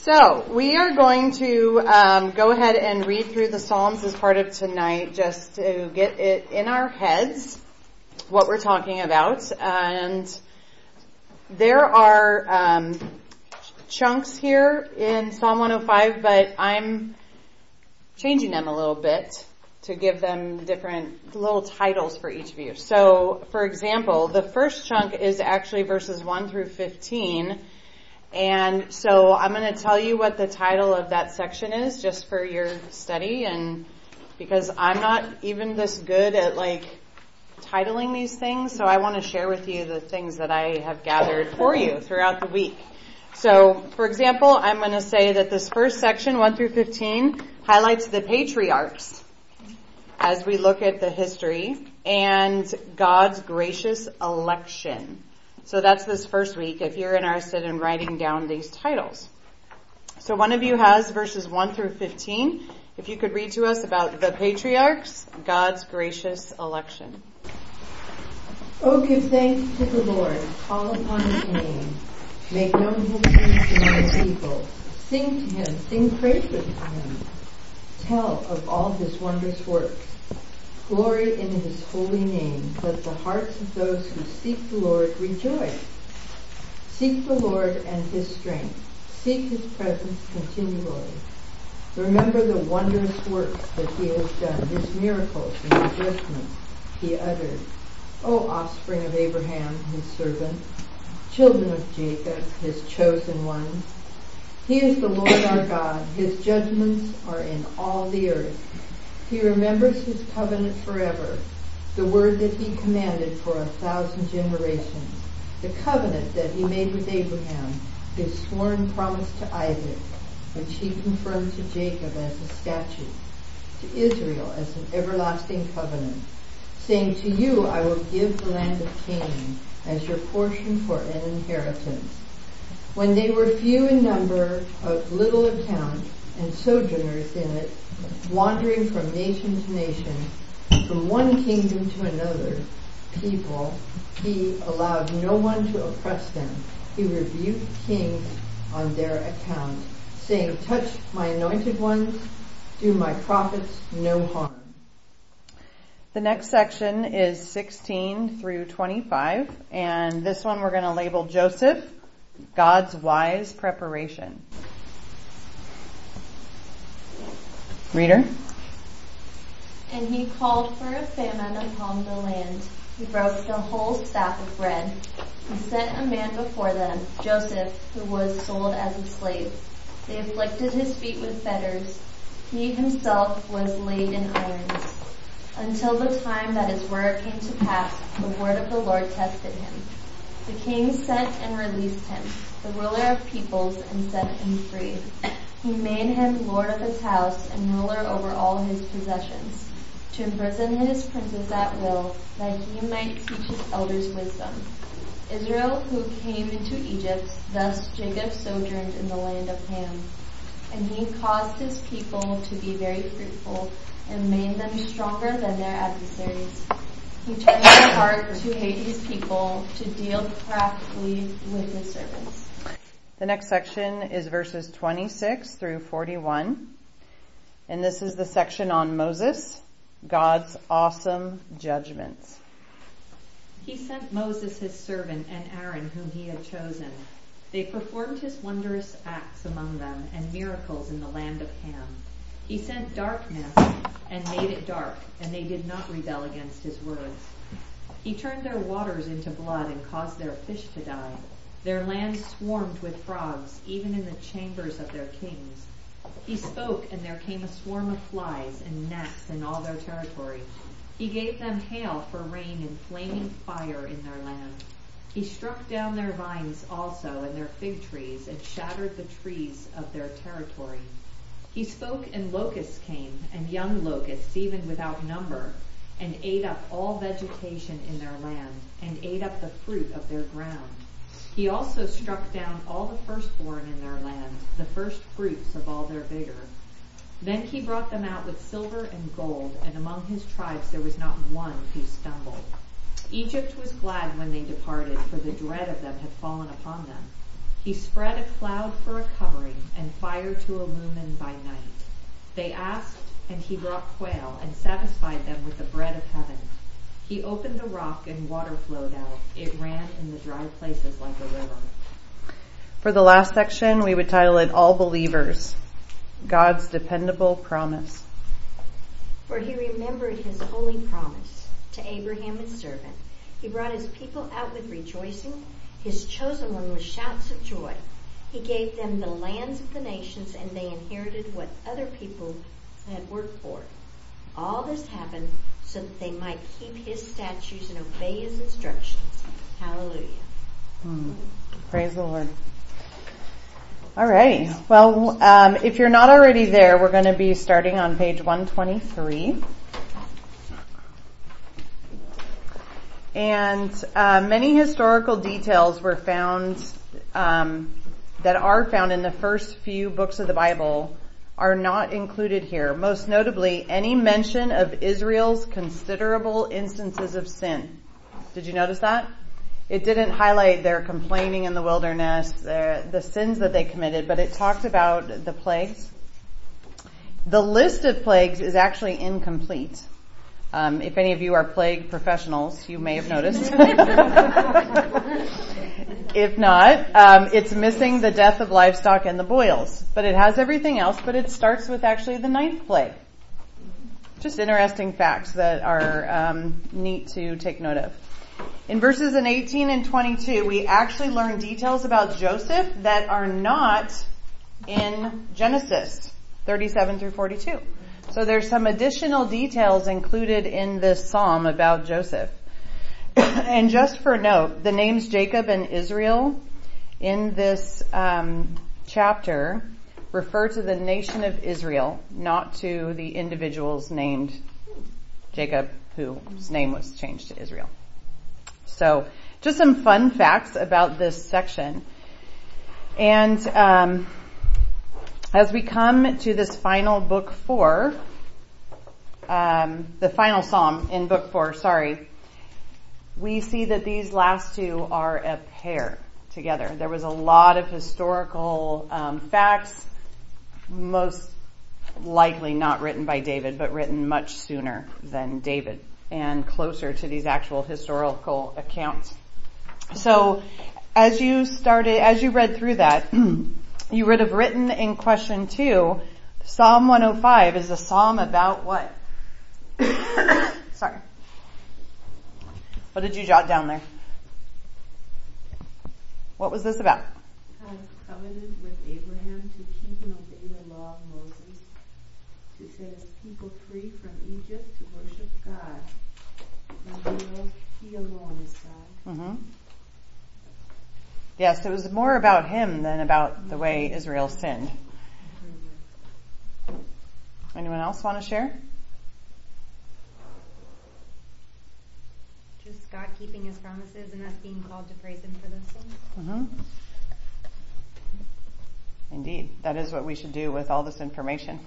So, we are going to go ahead and read through the Psalms as part of tonight just to get it in our heads, what we're talking about. And there are chunks here in Psalm 105, but I'm changing them a little bit to give them different little titles for each of you. So, for example, the first chunk is actually verses 1 through 15. And so I'm going to tell you what the title of that section is just for your study, and because I'm not even this good at titling these things, so I want to share with you the things that I have gathered for you throughout the week. So, for example, I'm going to say that this first section, 1 through 15, highlights the patriarchs as we look at the history and God's gracious election. So that's this first week if you're interested in writing down these titles. So one of you has verses 1 through 15. If you could read to us about the patriarchs, God's gracious election. Oh, give thanks to the Lord, call upon his name. Make known his deeds among the people. Sing to him, sing praises to him. Tell of all his wondrous works. Glory in his holy name. Let the hearts of those who seek the Lord rejoice. Seek the Lord and his strength. Seek his presence continually. Remember the wondrous works that he has done, his miracles and the judgments he uttered. O offspring of Abraham, his servant, children of Jacob, his chosen ones. He is the Lord our God. His judgments are in all the earth. He remembers his covenant forever, the word that he commanded for 1,000 generations, the covenant that he made with Abraham, his sworn promise to Isaac, which he confirmed to Jacob as a statute, to Israel as an everlasting covenant, saying, to you I will give the land of Canaan as your portion for an inheritance. When they were few in number, of little account, and sojourners in it, wandering from nation to nation, from one kingdom to another people, he allowed no one to oppress them. He rebuked kings on their account, saying, touch my anointed ones, do my prophets no harm. The next section is 16 through 25, and this one we're going to label Joseph, God's wise preparation. Reader? And he called for a famine upon the land. He broke the whole staff of bread. He sent a man before them, Joseph, who was sold as a slave. They afflicted his feet with fetters. He himself was laid in irons, until the time that his word came to pass. The word of the Lord tested him. The king sent and released him, the ruler of peoples, and set him free. He made him lord of his house and ruler over all his possessions, to imprison his princes at will, that he might teach his elders wisdom. Israel, who came into Egypt, thus Jacob sojourned in the land of Ham. And he caused his people to be very fruitful, and made them stronger than their adversaries. He turned their heart to hate his people, to deal craftily with his servants. The next section is verses 26 through 41. And this is the section on Moses, God's awesome judgments. He sent Moses his servant and Aaron whom he had chosen. They performed his wondrous acts among them and miracles in the land of Ham. He sent darkness and made it dark, and they did not rebel against his words. He turned their waters into blood and caused their fish to die. Their land swarmed with frogs, even in the chambers of their kings. He spoke, and there came a swarm of flies and gnats in all their territory. He gave them hail for rain and flaming fire in their land. He struck down their vines also and their fig trees, and shattered the trees of their territory. He spoke, and locusts came, and young locusts, even without number, and ate up all vegetation in their land, and ate up the fruit of their ground. He also struck down all the firstborn in their land, the first fruits of all their vigor. Then he brought them out with silver and gold, and among his tribes there was not one who stumbled. Egypt was glad when they departed, for the dread of them had fallen upon them. He spread a cloud for a covering and fire to illumine by night. They asked, and he brought quail and satisfied them with the bread of heaven. He opened a rock and water flowed out. It ran in the dry places like a river. For the last section, we would title it All Believers, God's Dependable Promise. For he remembered his holy promise to Abraham his servant. He brought his people out with rejoicing, his chosen one with shouts of joy. He gave them the lands of the nations, and they inherited what other people had worked for. All this happened so that they might keep his statutes and obey his instructions. Hallelujah. Praise the Lord. All right. Well, if you're not already there, we're going to be starting on page 123. And many historical details were found that are found in the first few books of the Bible are not included here. Most notably, any mention of Israel's considerable instances of sin. Did you notice that? It didn't highlight their complaining in the wilderness, the sins that they committed, but it talked about the plagues. The list of plagues is actually incomplete. If any of you are plague professionals, you may have noticed. If not, it's missing the death of livestock and the boils. But it has everything else, but it starts with actually the 9th plague. Just interesting facts that are neat to take note of. In verses 18 and 22, we actually learn details about Joseph that are not in Genesis 37 through 42. So there's some additional details included in this psalm about Joseph. And just for note, the names Jacob and Israel in this chapter refer to the nation of Israel, not to the individuals named Jacob, whose name was changed to Israel. So just some fun facts about this section. And as we come to this final book 4, the final psalm in book 4, we see that these last two are a pair together. There was a lot of historical facts, most likely not written by David, but written much sooner than David and closer to these actual historical accounts. So as you read through that, you would have written in question 2, Psalm 105 is a psalm about what? Sorry. What did you jot down there? What was this about? God covenanted with Abraham to keep and obey the law of Moses, to set his people free from Egypt to worship God. And he alone is God. Mm-hmm. Yes, it was more about him than about the way Israel sinned. Anyone else want to share? Just God keeping his promises and us being called to praise him for those things. Mm-hmm. Indeed, that is what we should do with all this information.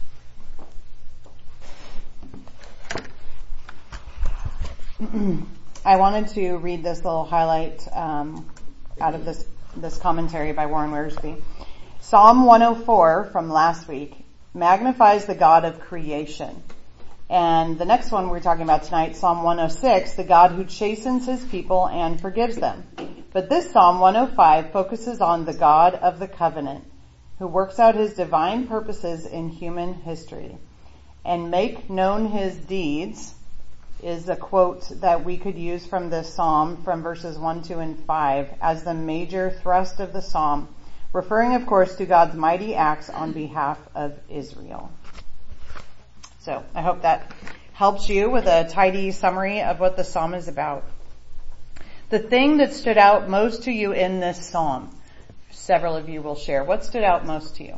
I wanted to read this little highlight out of this commentary by Warren Wiersbe. Psalm 104 from last week magnifies the God of creation. And the next one we're talking about tonight, Psalm 106, the God who chastens his people and forgives them. But this Psalm 105 focuses on the God of the covenant, who works out his divine purposes in human history. And make known his deeds is a quote that we could use from this psalm from verses 1, 2, and 5 as the major thrust of the psalm, referring, of course, to God's mighty acts on behalf of Israel. So I hope that helps you with a tidy summary of what the psalm is about. The thing that stood out most to you in this psalm, several of you will share. What stood out most to you?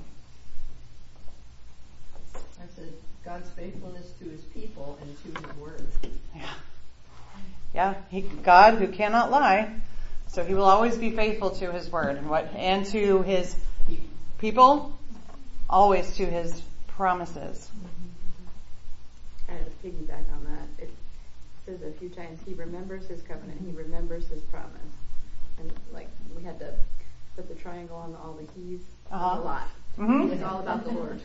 I said God's faithfulness to his people and to his word. Yeah. God who cannot lie, so he will always be faithful to his word and to his people, always to his promises. Kind of piggyback on that. It says a few times he remembers his covenant, he remembers his promise. And like we had to put the triangle on all the keys. Uh-huh. A lot. Mm-hmm. It's all about the Lord.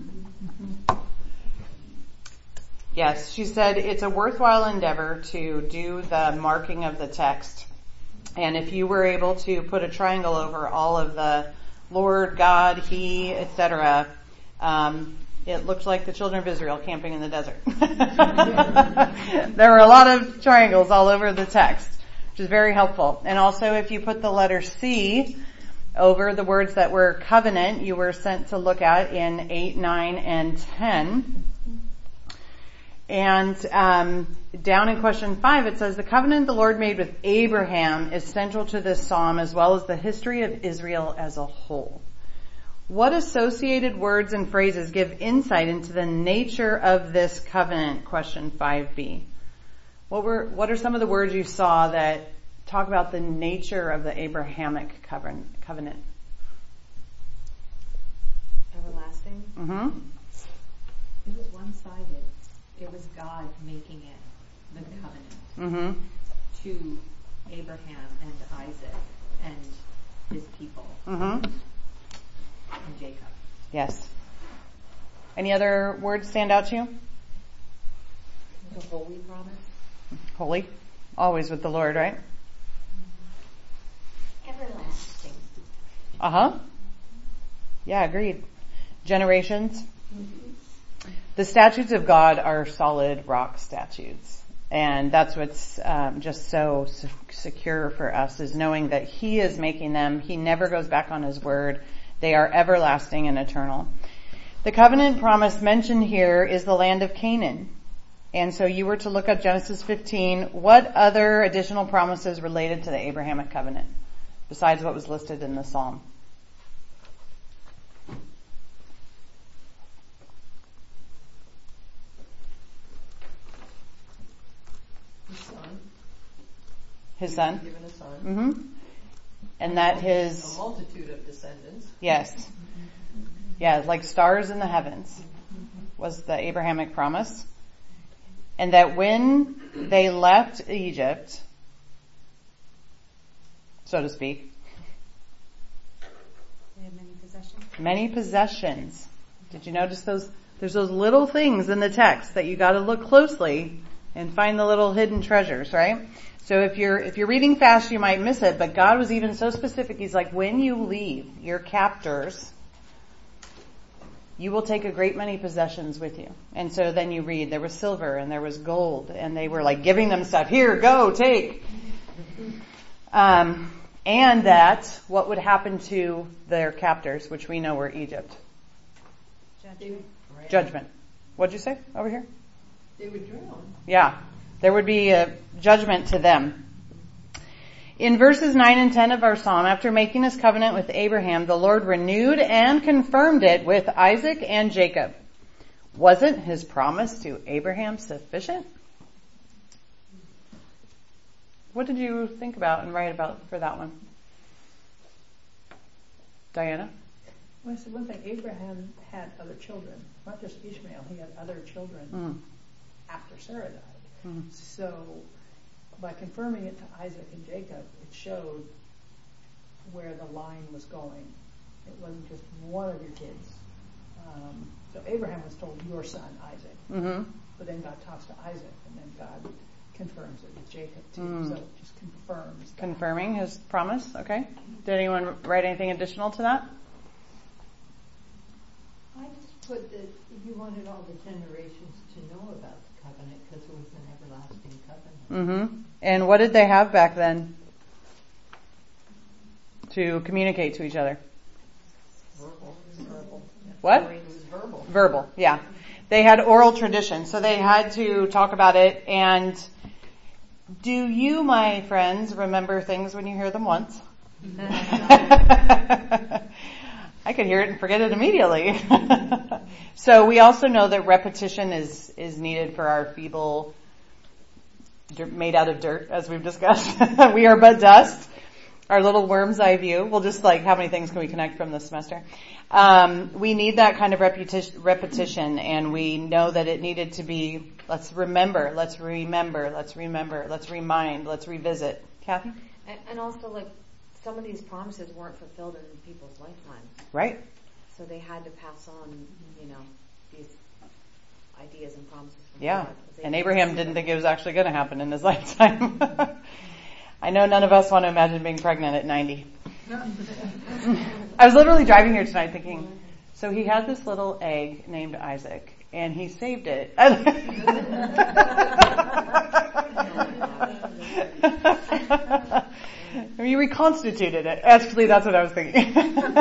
Yes, she said it's a worthwhile endeavor to do the marking of the text. And if you were able to put a triangle over all of the Lord, God, He, etc., it looked like the children of Israel camping in the desert. There were a lot of triangles all over the text, which is very helpful. And also if you put the letter C over the words that were covenant, you were sent to look at in 8, 9, and 10. And down in question 5, it says, the covenant the Lord made with Abraham is central to this psalm as well as the history of Israel as a whole. What associated words and phrases give insight into the nature of this covenant? Question 5b. What are some of the words you saw that talk about the nature of the Abrahamic covenant? Everlasting. Mm-hmm. It was one-sided. It was God making it, the covenant, to Abraham and Isaac and his people and Jacob. Yes. Any other words stand out to you? The holy promise. Holy. Always with the Lord, right? Everlasting. Uh-huh. Yeah, agreed. Generations. The statutes of God are solid rock statutes. And that's what's just so secure for us, is knowing that He is making them. He never goes back on His word. They are everlasting and eternal. The covenant promise mentioned here is the land of Canaan. And so you were to look up Genesis 15. What other additional promises related to the Abrahamic covenant besides what was listed in the Psalm? His son. Given a son. Mm-hmm. And that A multitude of descendants. Yes. Yeah, like stars in the heavens was the Abrahamic promise. And that when they left Egypt, so to speak, They have many possessions. many possessions. Did you notice those? There's those little things in the text that you got to look closely and find the little hidden treasures, right? So if you're reading fast, you might miss it, but God was even so specific. He's like, when you leave your captors, you will take a great many possessions with you. And so then you read, there was silver and there was gold, and they were like giving them stuff. Here, go, take. And that what would happen to their captors, which we know were Egypt? Judgment. What'd you say over here? They would drown. Yeah. There would be a judgment to them. In verses 9 and 10 of our psalm, after making His covenant with Abraham, the Lord renewed and confirmed it with Isaac and Jacob. Wasn't His promise to Abraham sufficient? What did you think about and write about for that one? Diana? Well, so one thing, Abraham had other children, not just Ishmael, he had other children after Sarah died. So by confirming it to Isaac and Jacob, it showed where the line was going. It wasn't just one of your kids. So Abraham was told, your son, Isaac. But then God talks to Isaac, and then God confirms it with Jacob too. So it just confirms that. Confirming His promise, okay. Did anyone write anything additional to that? I just put that you wanted all the generations to know about the covenant because it was an everlasting covenant. And what did they have back then to communicate to each other? Verbal. What? It was verbal. Verbal, yeah. They had oral tradition, so they had to talk about it. And do you, my friends, remember things when you hear them once? I could hear it and forget it immediately. So we also know that repetition is needed for our feeble, made out of dirt, as we've discussed. We are but dust. Our little worm's eye view. We'll just how many things can we connect from this semester? We need that kind of repetition, and we know that it needed to be, let's remember, let's remind, let's revisit. Kathy? And also some of these promises weren't fulfilled in people's lifetime. Right. So they had to pass on, these ideas and promises from Yeah. God. And Abraham didn't think it was actually going to happen in his lifetime. I know none of us want to imagine being pregnant at 90. I was literally driving here tonight thinking, so he had this little egg named Isaac, and he saved it. I mean, he reconstituted it. Actually, that's what I was thinking.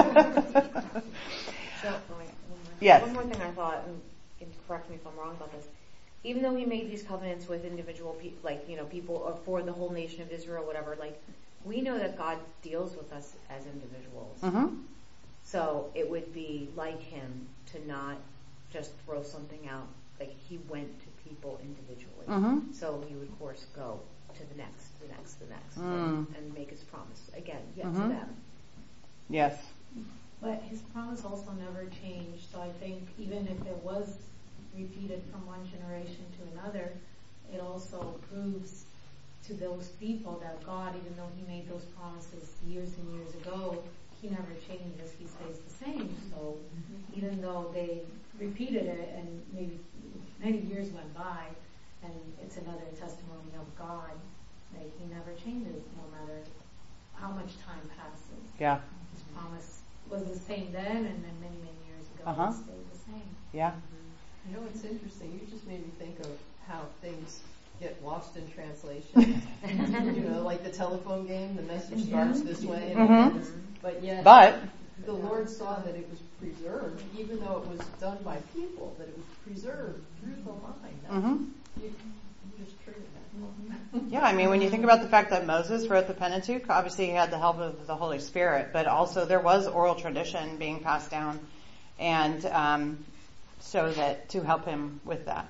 Yes. One more thing I thought, and correct me if I'm wrong about this. Even though he made these covenants with individual people, people, or for the whole nation of Israel, whatever, we know that God deals with us as individuals. Mm-hmm. So it would be like him to not just throw something out. Like he went to people individually. Mm-hmm. So he would, of course, go to the next, and make his promise again, yet to them. Yes. But his promise also never changed. So I think even if it was repeated from one generation to another, it also proves to those people that God, even though he made those promises years and years ago, he never changes. He stays the same. So even though they repeated it and maybe many years went by, and it's another testimony of God, that he never changes no matter how much time passes. Yeah. His promise was the same then, and then many, many years ago it stayed the same. Yeah. You know, it's interesting. You just made me think of how things get lost in translation. Like the telephone game, the message starts this way, and ends, but yet the Lord saw that it was preserved, even though it was done by people, that it was preserved through the line. You just triggered that. Yeah, I mean, when you think about the fact that Moses wrote the Pentateuch, obviously he had the help of the Holy Spirit, but also there was oral tradition being passed down, and so that to help him with that.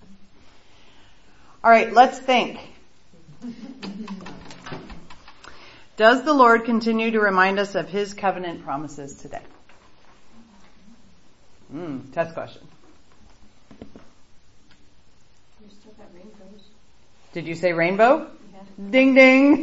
All right, let's think. Does the Lord continue to remind us of his covenant promises today? Test question. You still got rainbows. Did you say rainbow? Yeah. Ding ding.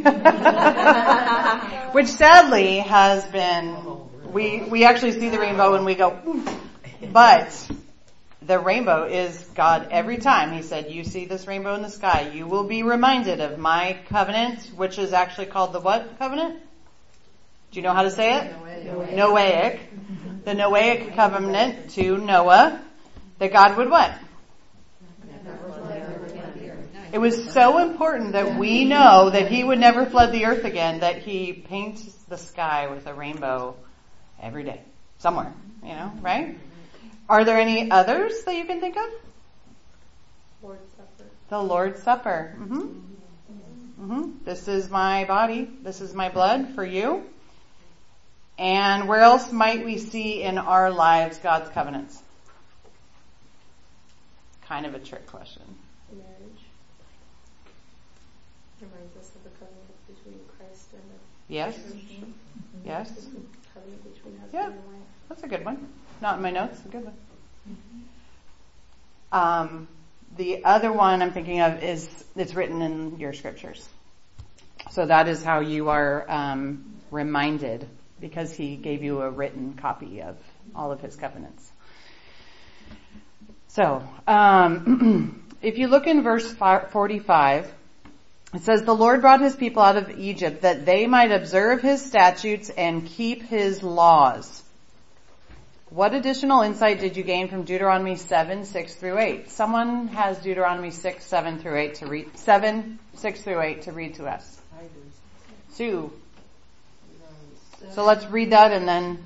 Which sadly has been, we actually see the rainbow and we go, but the rainbow is God every time. He said, you see this rainbow in the sky, you will be reminded of my covenant, which is actually called the what covenant? Do you know how to say it? Noahic. The Noahic covenant to Noah, that God would what? It was so important that we know that he would never flood the earth again, that he paints the sky with a rainbow every day. Somewhere, right? Are there any others that you can think of? Lord's Supper. The Lord's Supper. This is my body. This is my blood for you. And where else might we see in our lives God's covenants? Kind of a trick question. Marriage. Reminds us of the covenant between Christ and the Yes. church. Yes. The covenant between husband Yeah. and wife. That's a good one. Not in my notes. A good one. The other one I'm thinking of is it's written in your scriptures. So that is how you are reminded, because he gave you a written copy of all of his covenants. So if you look in verse 45, it says, the Lord brought his people out of Egypt that they might observe his statutes and keep his laws. What additional insight did you gain from Deuteronomy 7, 6 through 8? Someone has Deuteronomy 6, 7 through 8 to read, 7, 6 through 8 to read to us. I do. Sue. So let's read that and then.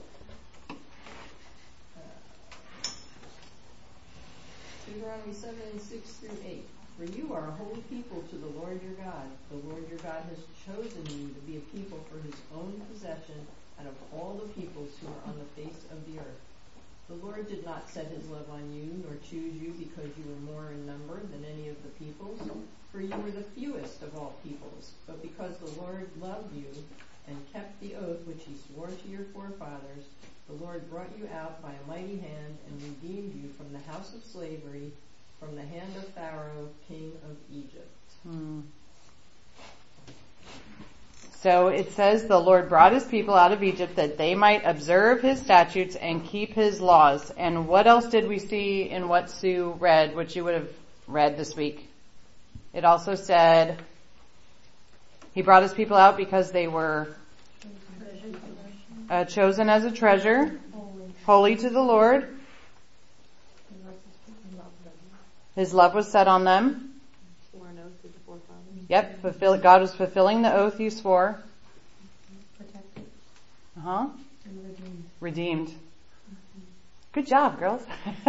Deuteronomy 7, 6 through 8. For you are a holy people to the Lord your God. The Lord your God has chosen you to be a people for his own possession out of all the peoples who are on the face of the earth. The Lord did not set his love on you, nor choose you because you were more in number than any of the peoples, for you were the fewest of all peoples. But because the Lord loved you and kept the oath which he swore to your forefathers, the Lord brought you out by a mighty hand and redeemed you from the house of slavery, from the hand of Pharaoh, king of Egypt. So it says the Lord brought his people out of Egypt that they might observe his statutes and keep his laws. And what else did we see in what Sue read, which you would have read this week? It also said he brought his people out because they were chosen as a treasure, holy to the Lord. His love was set on them. Yep, God was fulfilling the oath he swore. Protected. And redeemed. Good job, girls.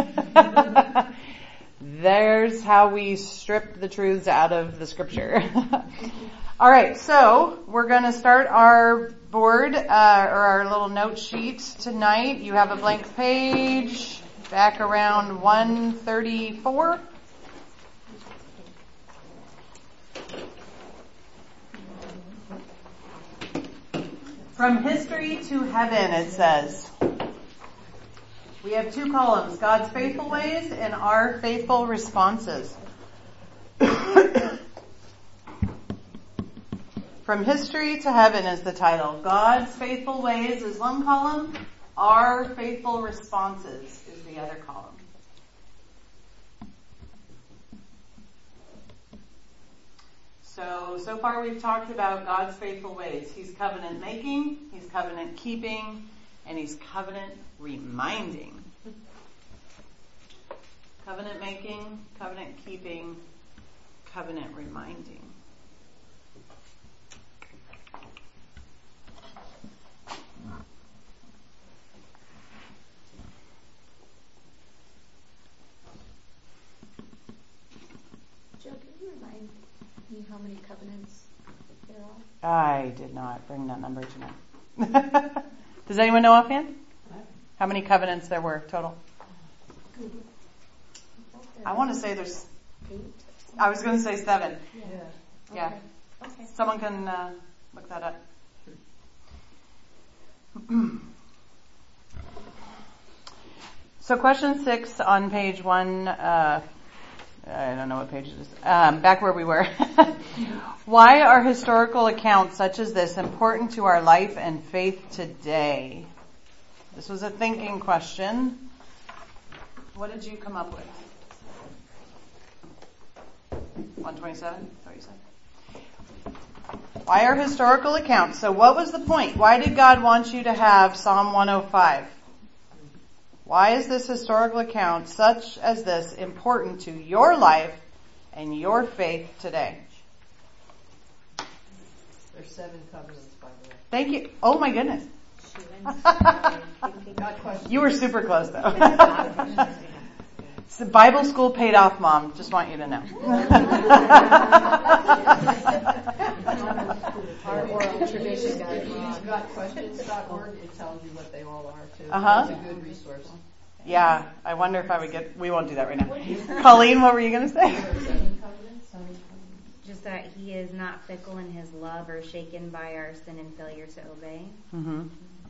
There's how we strip the truths out of the scripture. All right, so we're going to start our board, or our little note sheet tonight. You have a blank page back around 134. From history to heaven, it says. We have two columns, God's faithful ways and our faithful responses. From history to heaven is the title. God's faithful ways is one column. Our faithful responses is the other column. So far we've talked about God's faithful ways. He's covenant making, he's covenant keeping, and he's covenant reminding. Covenant making, covenant keeping, covenant reminding. Joe, can you remind me how many covenants there are? I did not bring that number tonight. Does anyone know offhand? How many covenants there were total? I want to say there's 8. I was going to say 7. Yeah. Yeah. Okay. Someone can look that up. So question 6 on page 1, I don't know what page it is, back where we were. Why are historical accounts such as this important to our life and faith today? This was a thinking question. What did you come up with? 127? Is that what you said? Why are historical accounts? So what was the point? Why did God want you to have Psalm 105? Why is this historical account such as this important to your life and your faith today? There's 7 covenants, by the way. Thank you. Oh my goodness. You were super close though. So Bible school paid off, Mom. Just want you to know. Our oral tradition guide. If you've got questions.org, it tells you what they all are too. It's a good resource. Yeah, I wonder if I would get, we won't do that right now. Colleen, what were you going to say? Just that he is not fickle in his love or shaken by our sin and failure to obey. Mm-hmm.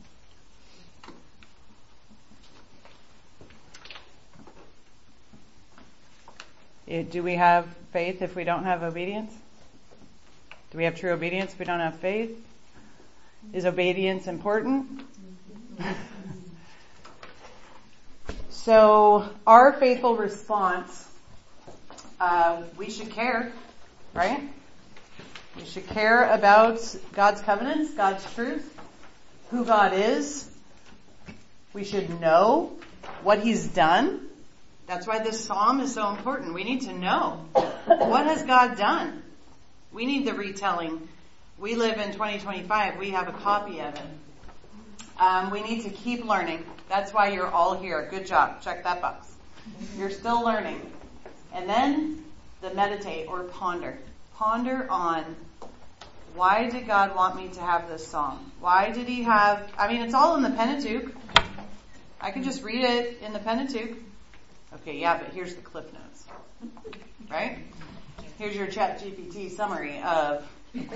Do we have faith if we don't have obedience? Do we have true obedience if we don't have faith? Is obedience important? So our faithful response, we should care, right? We should care about God's covenants, God's truth, who God is. We should know what he's done. That's why this psalm is so important. We need to know, what has God done? We need the retelling. We live in 2025. We have a copy of it. We need to keep learning. That's why you're all here. Good job. Check that box. You're still learning. And then the meditate or ponder. Ponder on, why did God want me to have this psalm? Why did he have, it's all in the Pentateuch. I can just read it in the Pentateuch. Okay, yeah, but here's the Cliff Notes. Right? Here's your ChatGPT summary of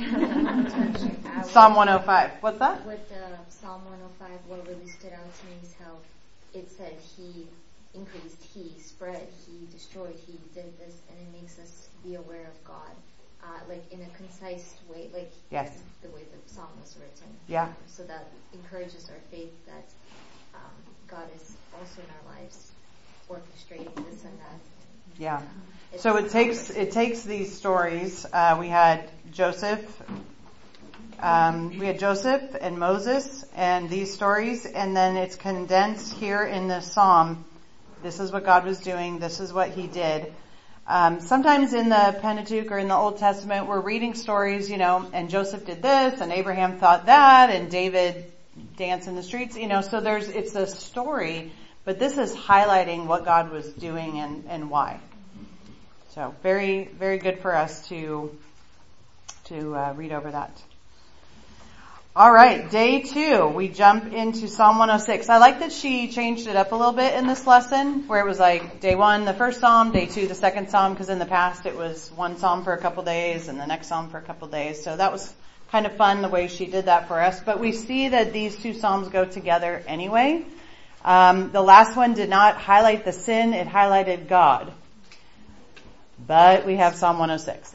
Psalm 105. What's that? With Psalm 105, what really stood out to me is how it said he increased, he spread, he destroyed, he did this, and it makes us be aware of God like in a concise way, like Yes. the way the psalm was written. Yeah. So that encourages our faith that God is also in our lives orchestrating this and that. Yeah. So it takes these stories. We had Joseph and Moses and these stories, and then it's condensed here in the psalm. This is what God was doing. This is what he did. Sometimes in the Pentateuch or in the Old Testament, we're reading stories, and Joseph did this, and Abraham thought that, and David danced in the streets, so it's a story, but this is highlighting what God was doing and why. So very, very good for us to read over that. All right, day 2, we jump into Psalm 106. I like that she changed it up a little bit in this lesson, where it was like day 1, the first psalm, day 2, the second psalm, because in the past it was one psalm for a couple days and the next psalm for a couple days. So that was kind of fun the way she did that for us. But we see that these 2 psalms go together anyway. The last one did not highlight the sin, it highlighted God. But we have Psalm 106.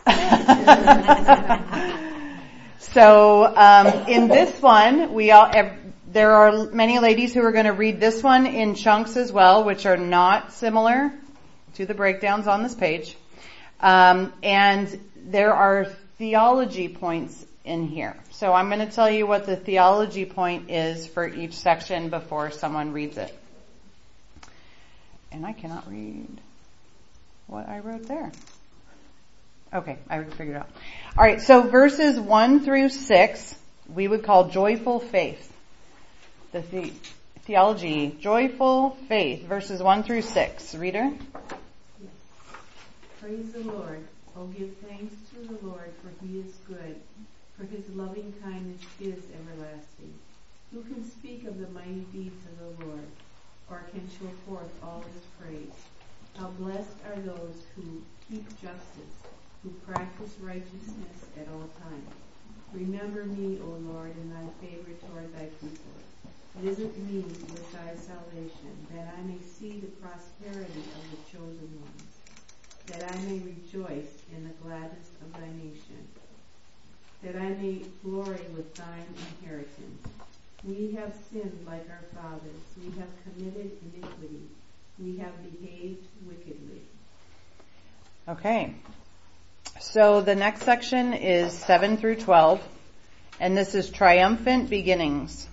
So in this one, there are many ladies who are going to read this one in chunks as well, which are not similar to the breakdowns on this page. And there are theology points in here. So I'm going to tell you what the theology point is for each section before someone reads it. And I cannot read what I wrote there. Okay, I figured it out. All right, so verses 1 through 6, we would call joyful faith. The theology, joyful faith, verses 1 through 6. Reader? Yes. Praise the Lord. Oh, give thanks to the Lord, for he is good, for his loving kindness is everlasting. Who can speak of the mighty deeds of the Lord, or can show forth all his praise? How blessed are those who keep justice, who practice righteousness at all times. Remember me, O Lord, in thy favor toward thy people. Visit me with thy salvation, that I may see the prosperity of the chosen ones, that I may rejoice in the gladness of thy nation, that I may glory with thine inheritance. We have sinned like our fathers. We have committed iniquity. We have behaved wickedly. Okay. So the next section is 7 through 12, and this is triumphant beginnings.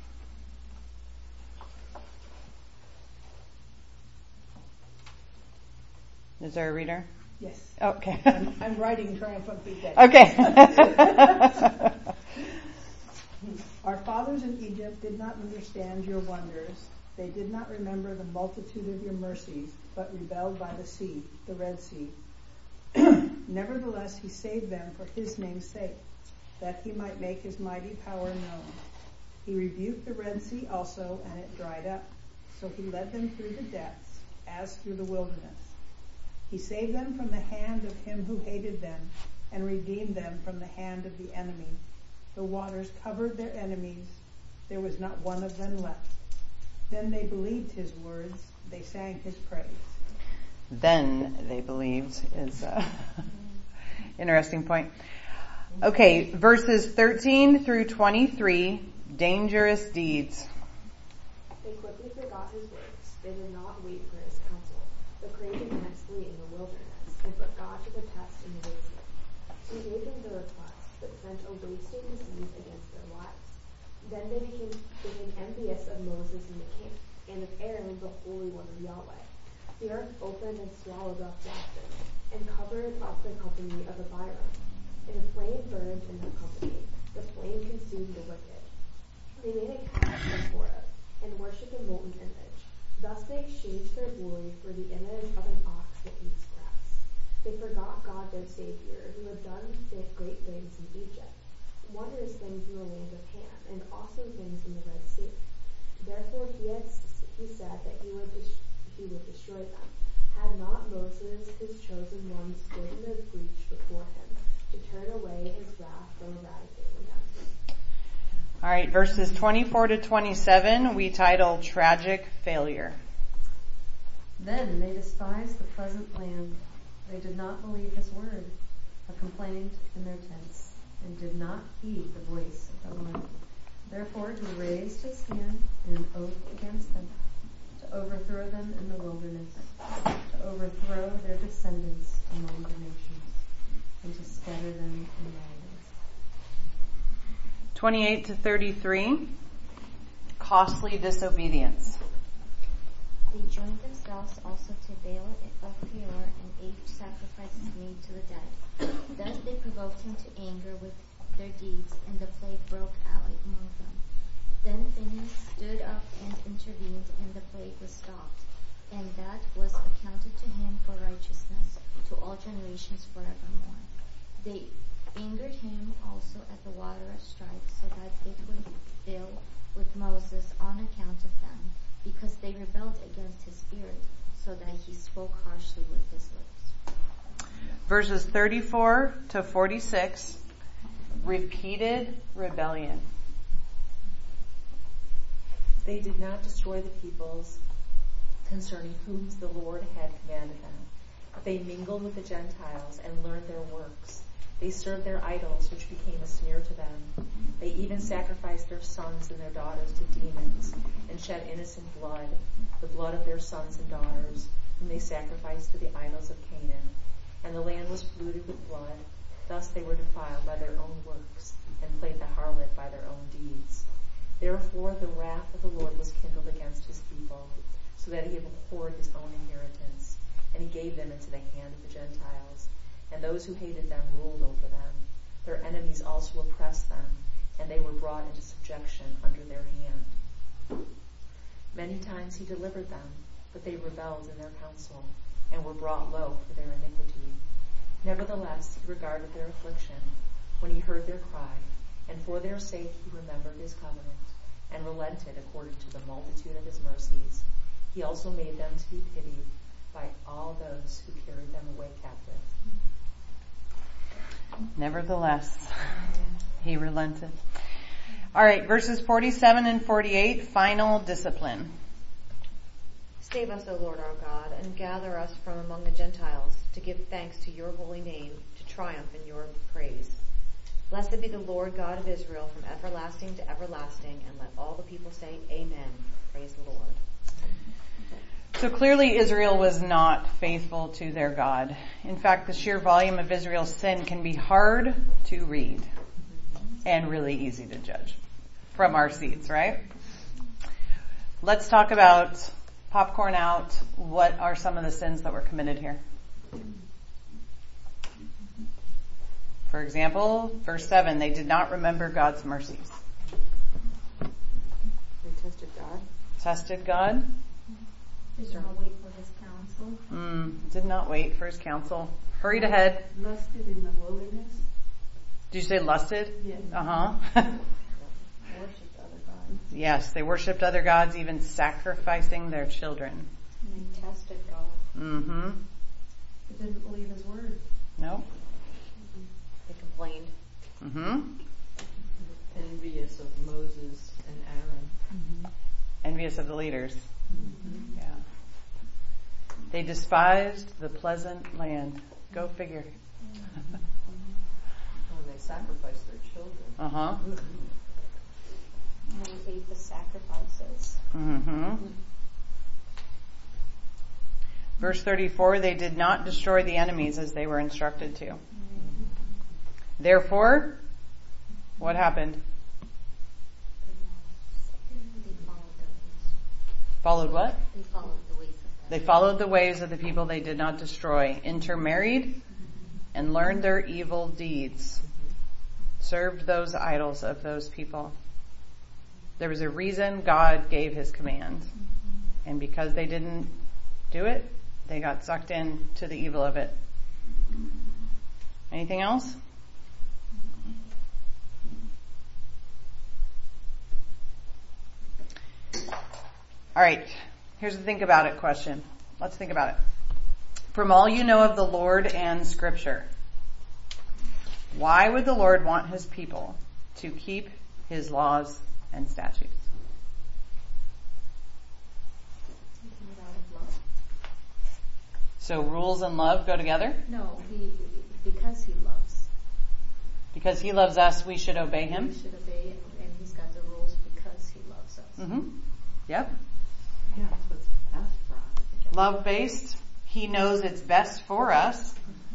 Is there a reader? Yes. Okay. I'm writing triumphant beginnings. Okay. Our fathers in Egypt did not understand your wonders. They did not remember the multitude of your mercies, but rebelled by the sea, the Red Sea. Nevertheless, he saved them for his name's sake, that he might make his mighty power known. He rebuked the Red Sea also, and it dried up. So he led them through the depths, as through the wilderness. He saved them from the hand of him who hated them, and redeemed them from the hand of the enemy. The waters covered their enemies. There was not one of them left. Then they believed his words. They sang his praise. Then they believed is interesting point. Okay, verses 13 through 23, dangerous deeds. They quickly forgot his words. They did not wait for his counsel, but craved intensely in the wilderness, and put God to the test in the wasteland. He gave them the request, but sent a wasting disease against their lives. Then they became envious of Moses in the camp, and of Aaron, the Holy One of Yahweh. The earth opened and swallowed up Jackson, and covered up the company of Abiram. And a flame burned in their company. The flame consumed the wicked. They made a calf from Horeb, and worshipped a molten image. Thus they exchanged their glory for the image of an ox that eats grass. They forgot God their Savior, who had done great things in Egypt, wondrous things in the land of Ham, and also things in the Red Sea. Therefore he said that he would destroy them, had not Moses, his chosen one, stood in the breach before him, to turn away his wrath from eradicating them. All right, verses 24 to 27, we titled Tragic Failure. Then they despised the pleasant land. They did not believe his word. complained in their tents, and did not heed the voice of the Lord. Therefore he raised his hand in an oath against them, to overthrow them in the wilderness, to overthrow their descendants among the nations, and to scatter them in the islands. 28 to 33, costly disobedience. They joined themselves also to Baal of Peor and ate sacrifices made to the dead. Thus they provoked him to anger with their deeds, and the plague broke out among them. Then Phinehas stood up and intervened, and the plague was stopped. And that was accounted to him for righteousness to all generations forevermore. They angered him also at the water of strife, so that it would fill with Moses on account of them, because they rebelled against his spirit, so that he spoke harshly with his lips. Verses 34 to 46, repeated rebellion. They did not destroy the peoples concerning whom the Lord had commanded them, but they mingled with the Gentiles and learned their works. They served their idols, which became a snare to them. They even sacrificed their sons and their daughters to demons, and shed innocent blood, the blood of their sons and daughters, whom they sacrificed to the idols of Canaan. And the land was polluted with blood. Thus they were defiled by their own works, and played the harlot by their own deeds. Therefore the wrath of the Lord was kindled against his people, so that he abhorred his own inheritance, and he gave them into the hand of the Gentiles. And those who hated them ruled over them. Their enemies also oppressed them, and they were brought into subjection under their hand. Many times he delivered them, but they rebelled in their counsel, and were brought low for their iniquity. Nevertheless he regarded their affliction, when he heard their cry, and for their sake he remembered his covenant, and relented according to the multitude of his mercies. He also made them to be pitied by all those who carried them away captive. Nevertheless, he relented. All right, verses 47 and 48, final discipline. Save us, O Lord our God, and gather us from among the Gentiles, to give thanks to your holy name, to triumph in your praise. Blessed be the Lord God of Israel from everlasting to everlasting, and let all the people say amen. Praise the Lord. So clearly Israel was not faithful to their God. In fact, the sheer volume of Israel's sin can be hard to read and really easy to judge from our seats, right? Let's talk about, popcorn out, what are some of the sins that were committed here? For example, verse 7, they did not remember God's mercies. They tested God. Tested God. Did not wait for his counsel. Did not wait for his counsel. Hurried ahead. Lusted in the wilderness. Did you say lusted? Yes. Worshipped other gods. Yes, they worshipped other gods, even sacrificing their children. And they tested God. They didn't believe his word. Nope. They complained. Envious of Moses and Aaron. Envious of the leaders. Yeah. They despised the pleasant land. Go figure. They sacrificed their children. And they ate the sacrifices. Verse 34, they did not destroy the enemies as they were instructed to. Therefore, what happened? Followed what? They followed the ways of them. They followed the ways of the people they did not destroy, intermarried, and learned their evil deeds, served those idols of those people. There was a reason God gave his command, and because they didn't do it, they got sucked into the evil of it. Anything else? All right, here's the think about it question. Let's think about it. From all you know of the Lord and Scripture, why would the Lord want his people to keep his laws and statutes? Out of love. So rules and love go together? No, because he loves. Because he loves us, we should obey him. We should obey him, and he's got the rules because he loves us. Mm-hmm. Yep. Yeah, that's what's best for us. Love-based. He knows it's best for us.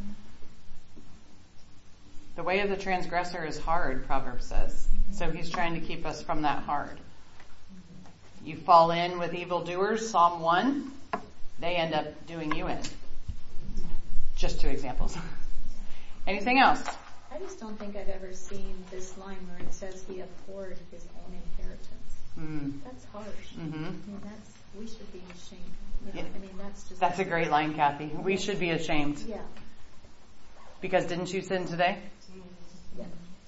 The way of the transgressor is hard, Proverbs says. So he's trying to keep us from that hard. You fall in with evildoers, Psalm 1, they end up doing you in. Just 2 examples. Anything else? I just don't think I've ever seen this line where it says he abhorred his own inheritance. That's harsh. Mm-hmm. I mean, we should be ashamed. You know, Yeah. I mean, That's a great line, Kathy. We should be ashamed. Yeah. Because didn't you sin today? Yeah.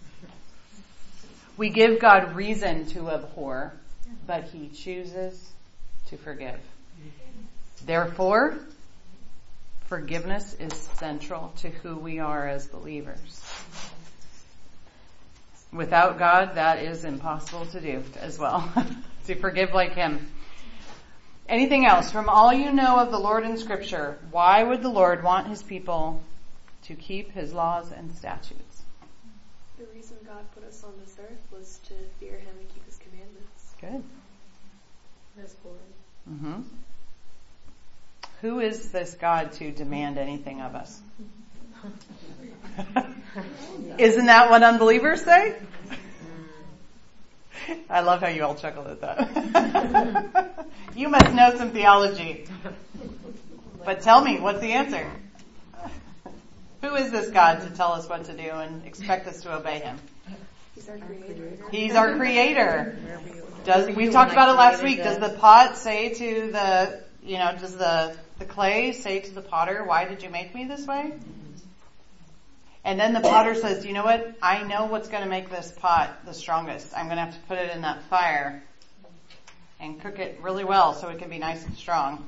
We give God reason to abhor, but he chooses to forgive. Therefore, forgiveness is central to who we are as believers. Without God, that is impossible to do as well, to forgive like him. Anything else? From all you know of the Lord in Scripture, why would the Lord want his people to keep his laws and statutes? The reason God put us on this earth was to fear him and keep his commandments. Good. His glory. Mm-hmm. Who is this God to demand anything of us? Isn't that what unbelievers say? I love how you all chuckled at that. You must know some theology. But tell me, what's the answer? Who is this God to tell us what to do and expect us to obey him? He's our creator. He's our creator. We talked about it last week. Does the pot say to does the clay say to the potter, why did you make me this way? And then the potter says, you know what? I know what's going to make this pot the strongest. I'm going to have to put it in that fire and cook it really well so it can be nice and strong.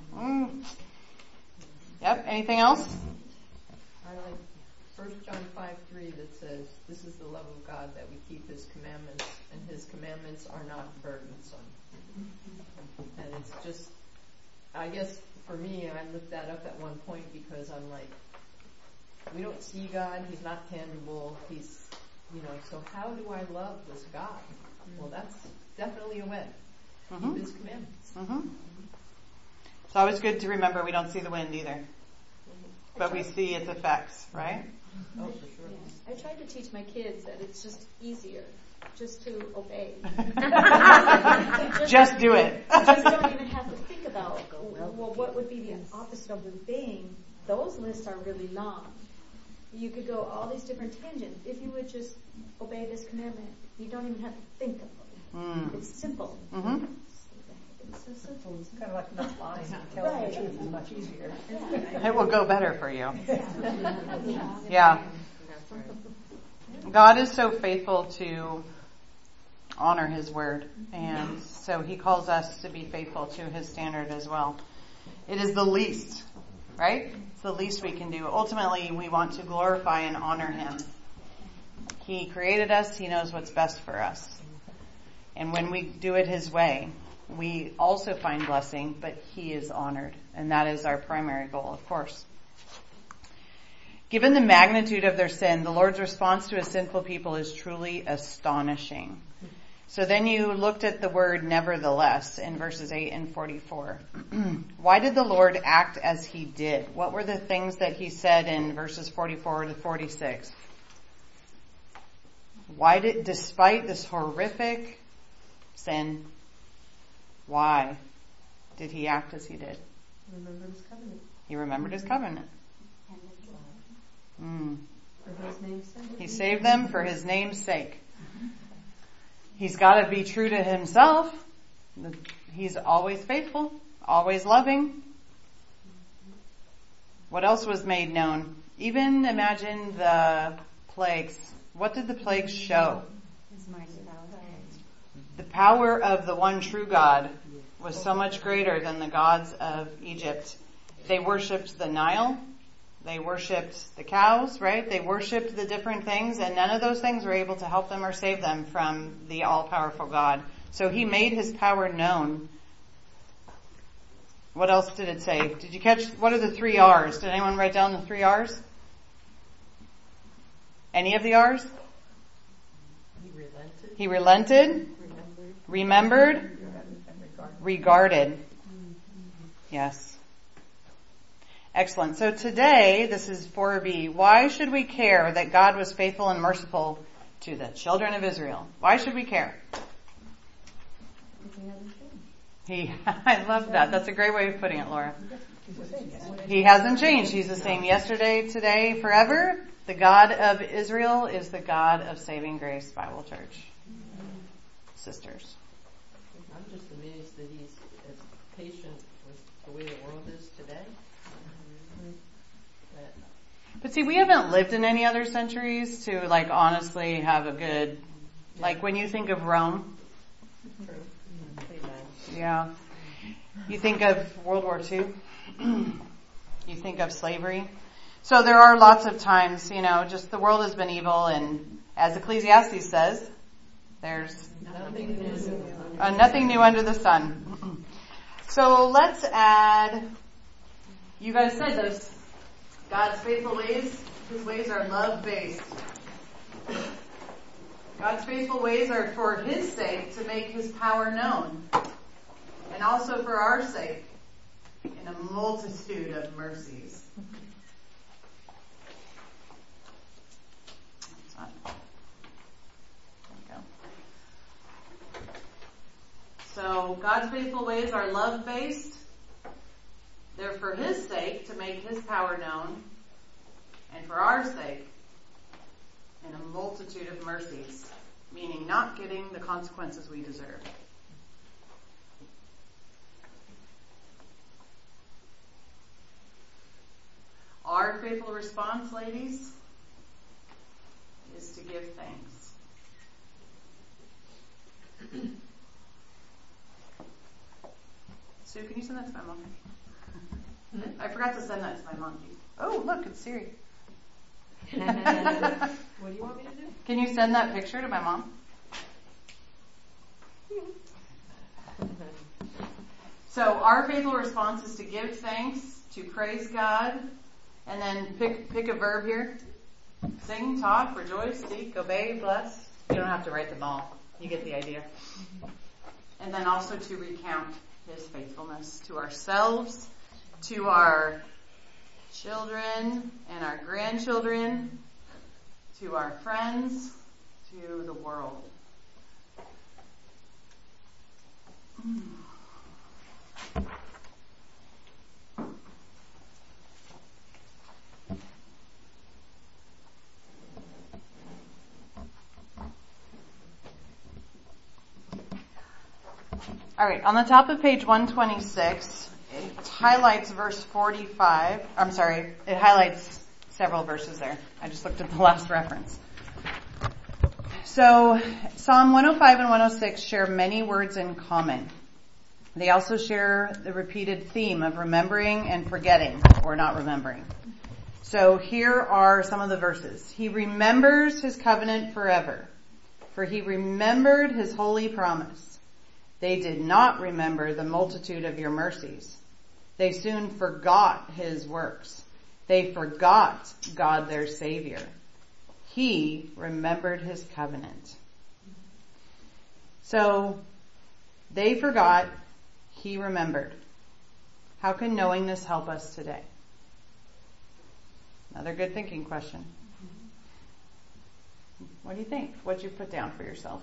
Yep. Anything else? I like 1 John 5:3 that says, this is the love of God, that we keep his commandments, and his commandments are not burdensome. And it's just, I guess for me, I looked that up at one point because I'm like, we don't see God, he's not tangible, so how do I love this God? Well, that's definitely a way. Keep his commandments. Mm-hmm. It's always good to remember we don't see the wind either. But we see its effects, right? Oh, for sure. I tried to teach my kids that it's just easier just to obey. Just do it. Just don't even have to think about, well, what would be the opposite of obeying? Those lists are really long. You could go all these different tangents. If you would just obey this commandment, you don't even have to think about it. It's simple. Mm-hmm. It's so simple. It's kind of like not lying. Telling the truth is much easier. It will go better for you. Yeah. God is so faithful to honor his word, and so he calls us to be faithful to his standard as well. It is the least, right? It's the least we can do. Ultimately, we want to glorify and honor him. He created us. He knows what's best for us. And when we do it his way, we also find blessing, but he is honored. And that is our primary goal, of course. Given the magnitude of their sin, the Lord's response to a sinful people is truly astonishing. So then you looked at the word nevertheless in verses 8 and 44. Why did the Lord act as he did? What were the things that he said in verses 44 to 46? Despite this horrific sin, why did he act as he did? Remember his covenant. He remembered his covenant. And his love. For his name's sake. He saved them for his name's sake. He's got to be true to himself. He's always faithful, always loving. What else was made known? Even imagine the plagues. What did the plagues show? His mighty power. The power of the one true God was so much greater than the gods of Egypt. They worshipped the Nile. They worshipped the cows, right? They worshipped the different things, and none of those things were able to help them or save them from the all-powerful God. So he made his power known. What else did it say? Did you catch, what are the 3 R's? Did anyone write down the 3 R's? Any of the R's? He relented. He relented. Remembered. Regarded. Yes. Excellent. So today, this is 4B. Why should we care that God was faithful and merciful to the children of Israel? Why should we care? I love that. That's a great way of putting it, Laura. He hasn't changed. He's the same yesterday, today, forever. The God of Israel is the God of Saving Grace Bible Church. Sisters. I'm just amazed that he's as patient with the way the world is today. But see, we haven't lived in any other centuries to honestly have a good, when you think of Rome. True. Yeah. You think of World War II. You think of slavery. So there are lots of times, just the world has been evil, and as Ecclesiastes says, there's nothing new under the sun. So let's add, you guys said those, God's faithful ways, His ways are love-based. God's faithful ways are for His sake to make His power known. And also for our sake, in a multitude of mercies. There we go. So God's faithful ways are love-based. They're for His sake to make His power known. And for our sake, in a multitude of mercies. Meaning not getting the consequences we deserve. Our faithful response, ladies, is to give thanks. Sue, can you send that to my mom? I forgot to send that to my mom. Oh, look, it's Siri. What do you want me to do? Can you send that picture to my mom? So our faithful response is to give thanks, to praise God, and then pick a verb here. Sing, talk, rejoice, seek, obey, bless. You don't have to write them all. You get the idea. And then also to recount His faithfulness to ourselves, to our children and our grandchildren, to our friends, to the world. All right, on the top of page 126, it highlights verse 45. I'm sorry, it highlights several verses there. I just looked at the last reference. So Psalm 105 and 106 share many words in common. They also share the repeated theme of remembering and forgetting, or not remembering. So here are some of the verses. He remembers His covenant forever, for He remembered His holy promise. They did not remember the multitude of your mercies. They soon forgot His works. They forgot God their Savior. He remembered His covenant. So they forgot, He remembered. How can knowing this help us today? Another good thinking question. What do you think? What'd you put down for yourself?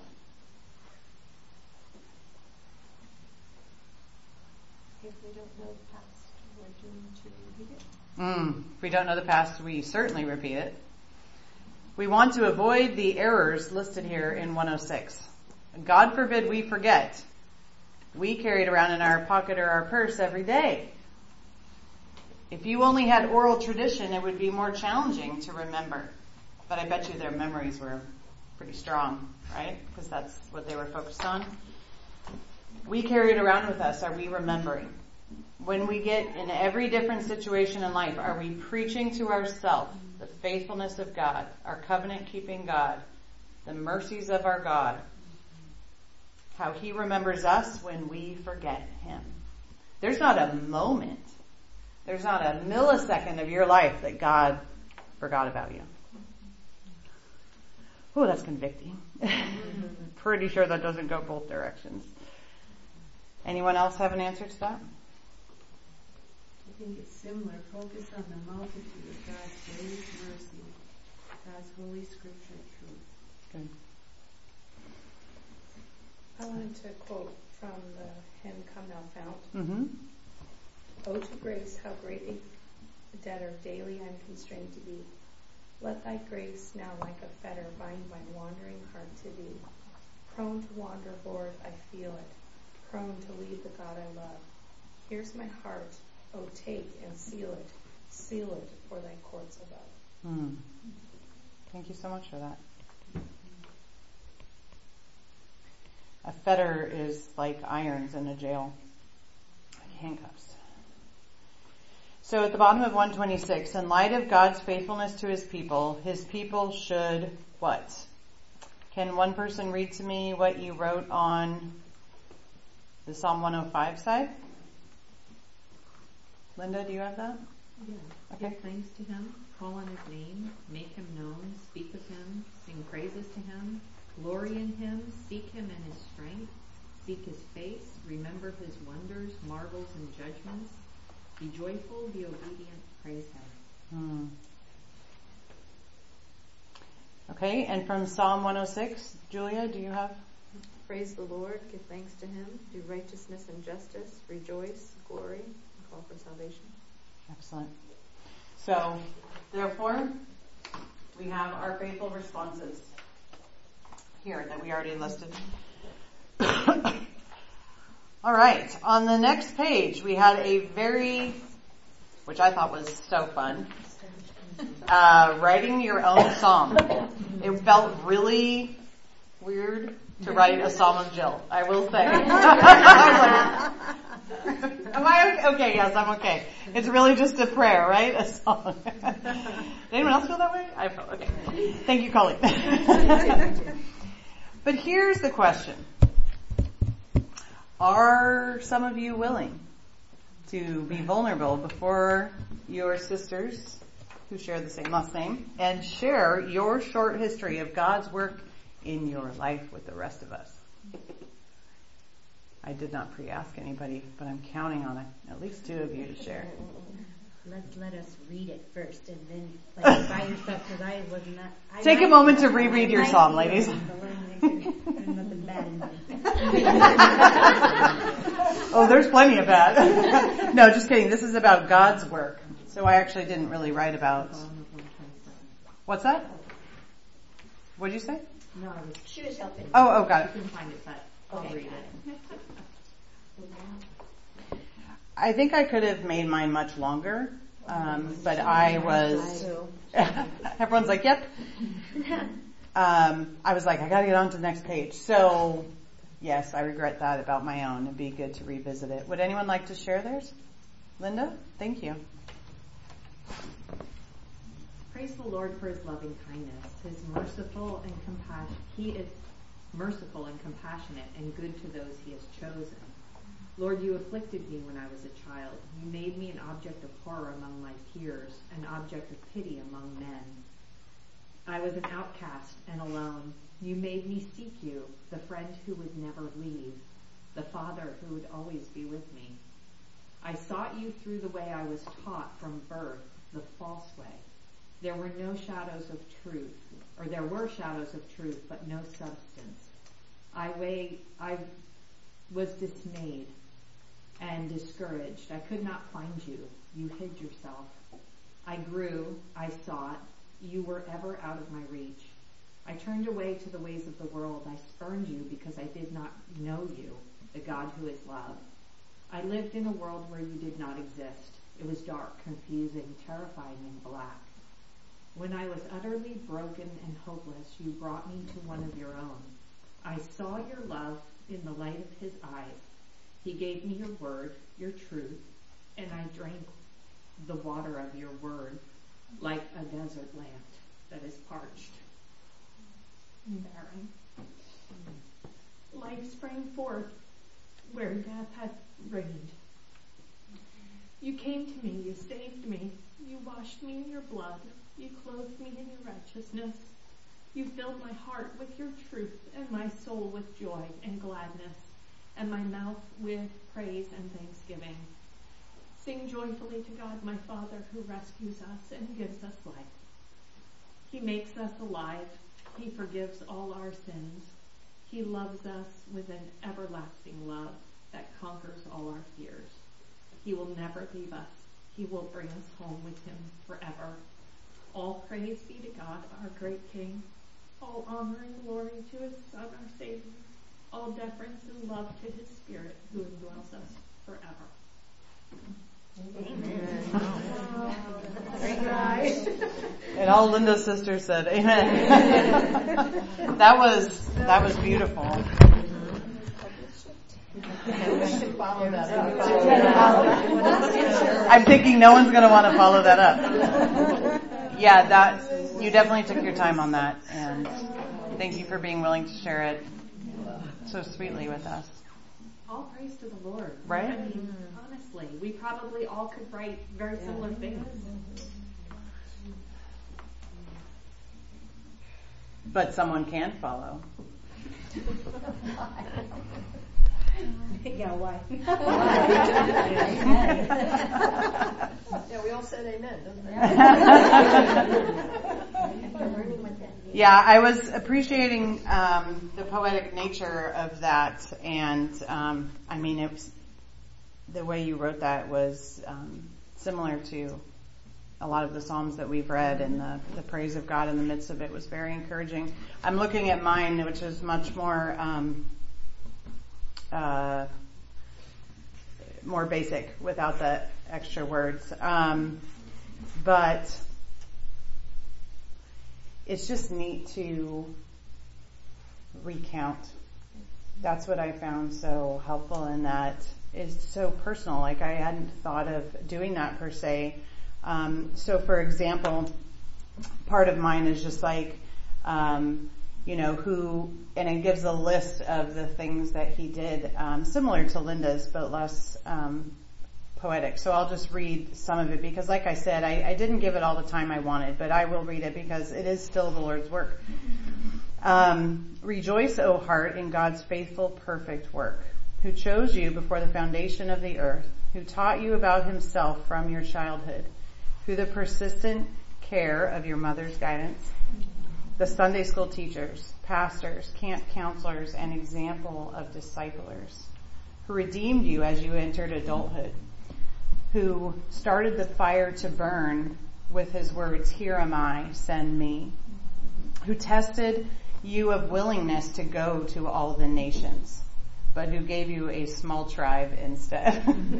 If we don't know the past, we're doomed to repeat it. If we don't know the past, we certainly repeat it. We want to avoid the errors listed here in 106. God forbid we forget. We carry it around in our pocket or our purse every day. If you only had oral tradition, it would be more challenging to remember. But I bet you their memories were pretty strong, right? Because that's what they were focused on. We carry it around with us. Are we remembering? When we get in every different situation in life, are we preaching to ourselves the faithfulness of God, our covenant-keeping God, the mercies of our God, how He remembers us when we forget Him? There's not a moment, there's not a millisecond of your life that God forgot about you. Oh, that's convicting. Pretty sure that doesn't go both directions. Anyone else have an answer to that? I think it's similar. Focus on the multitude of God's grace, mercy, God's holy scripture truth. Good. I wanted to quote from the hymn Come Thou Fount. Mm-hmm. O to grace, how great a debtor daily I'm constrained to be. Let thy grace now like a fetter bind my wandering heart to thee. Prone to wander, Lord, I feel it. Prone to leave the God I love. Here's my heart, O take and seal it for thy courts above. Thank you so much for that. A fetter is like irons in a jail, like handcuffs. So at the bottom of 126, in light of God's faithfulness to his people should what? Can one person read to me what you wrote on the Psalm 105 side? Linda, do you have that? Yeah. Okay. Give thanks to him, call on his name, make him known, speak of him, sing praises to him, glory in him, seek him in his strength, seek his face, remember his wonders, marvels, and judgments. Be joyful, be obedient, praise him. Okay, and from Psalm 106, Julia, do you have? Praise the Lord, give thanks to him, do righteousness and justice, rejoice, glory, and call for salvation. Excellent. So, therefore, we have our faithful responses here that we already listed. All right. On the next page, we had a which I thought was so fun, writing your own psalm. It felt really weird to write a psalm of Jill, I will say. Am I okay? Okay, yes, I'm okay. It's really just a prayer, right? A song. Did anyone else feel that way? I felt okay. Thank you, Colleen. But here's the question. Are some of you willing to be vulnerable before your sisters who share the same last name and share your short history of God's work in your life with the rest of us? I did not pre-ask anybody, but I'm counting on it. At least two of you to share. Let us read it first and then by yourself, because I was not. Take a moment to reread your psalm, ladies. Nothing bad in Oh, there's plenty of that. No, just kidding. This is about God's work. So I actually didn't really write about. What's that? What did you say? No, she was helping. Oh, got it. You can find it, but I'll read it. I think I could have made mine much longer, but I was. Everyone's like, "Yep." I was like, I got to get on to the next page. So, yes, I regret that about my own. It'd be good to revisit it. Would anyone like to share theirs? Linda, thank you. Praise the Lord for his loving kindness. He is merciful and compassionate and good to those he has chosen. Lord, you afflicted me when I was a child. You made me an object of horror among my peers, an object of pity among men. I was an outcast and alone. You made me seek you, the friend who would never leave, the father who would always be with me. I sought you through the way I was taught from birth, the false way. There were shadows of truth, but no substance. I was dismayed and discouraged. I could not find you. You hid yourself. I grew. I sought. You were ever out of my reach. I turned away to the ways of the world. I spurned you because I did not know you, the God who is love. I lived in a world where you did not exist. It was dark, confusing, terrifying, and black. When I was utterly broken and hopeless, you brought me to one of your own. I saw your love in the light of his eyes. He gave me your word, your truth, and I drank the water of your word like a desert land that is parched and barren. Life sprang forth where death had reigned. You came to me, you saved me, you washed me in your blood, you clothed me in your righteousness. You filled my heart with your truth and my soul with joy and gladness and my mouth with praise and thanksgiving. Sing joyfully to God my Father, who rescues us and gives us life. He makes us alive. He forgives all our sins. He loves us with an everlasting love that conquers all our fears. He will never leave us. He will bring us home with him forever. All praise be to God, our great King. All honor and glory to his Son, our Savior. All deference and love to his Spirit, who indwells us forever. Amen. And all Linda's sisters said amen. That was beautiful. I'm thinking no one's going to want to follow that up. Yeah, you definitely took your time on that, and thank you for being willing to share it so sweetly with us. All praise to the Lord. Right? I mean, honestly, we probably all could write very similar things. But someone can follow. Yeah, why? Yeah, we all said amen, doesn't it? Yeah, I was appreciating the poetic nature of that, and I mean, it was, the way you wrote that was similar to a lot of the Psalms that we've read, and the praise of God in the midst of it was very encouraging. I'm looking at mine, which is much more more basic without the extra words. But it's just neat to recount. That's what I found so helpful in that. It's so personal. Like, I hadn't thought of doing that per se. So for example, part of mine is just like, who, and it gives a list of the things that he did, similar to Linda's, but less poetic. So I'll just read some of it because, like I said, I didn't give it all the time I wanted, but I will read it because it is still the Lord's work. Rejoice, O heart, in God's faithful, perfect work, who chose you before the foundation of the earth, who taught you about himself from your childhood, through the persistent care of your mother's guidance, the Sunday school teachers, pastors, camp counselors, and example of disciplers, who redeemed you as you entered adulthood, who started the fire to burn with his words, "Here am I, send me," who tested you of willingness to go to all the nations, but who gave you a small tribe instead,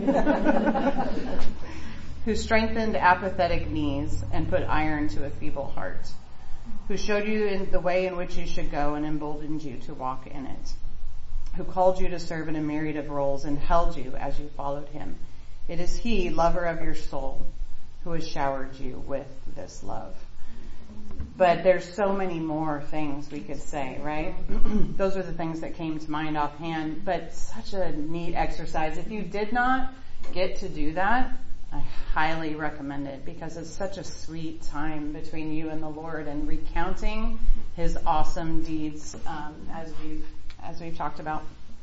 who strengthened apathetic knees and put iron to a feeble heart, who showed you in the way in which you should go and emboldened you to walk in it, who called you to serve in a myriad of roles and held you as you followed him. It is he, lover of your soul, who has showered you with this love. But there's so many more things we could say, right? Those are the things that came to mind offhand, but such a neat exercise. If you did not get to do that, I highly recommend it because it's such a sweet time between you and the Lord and recounting his awesome deeds, as we've talked about.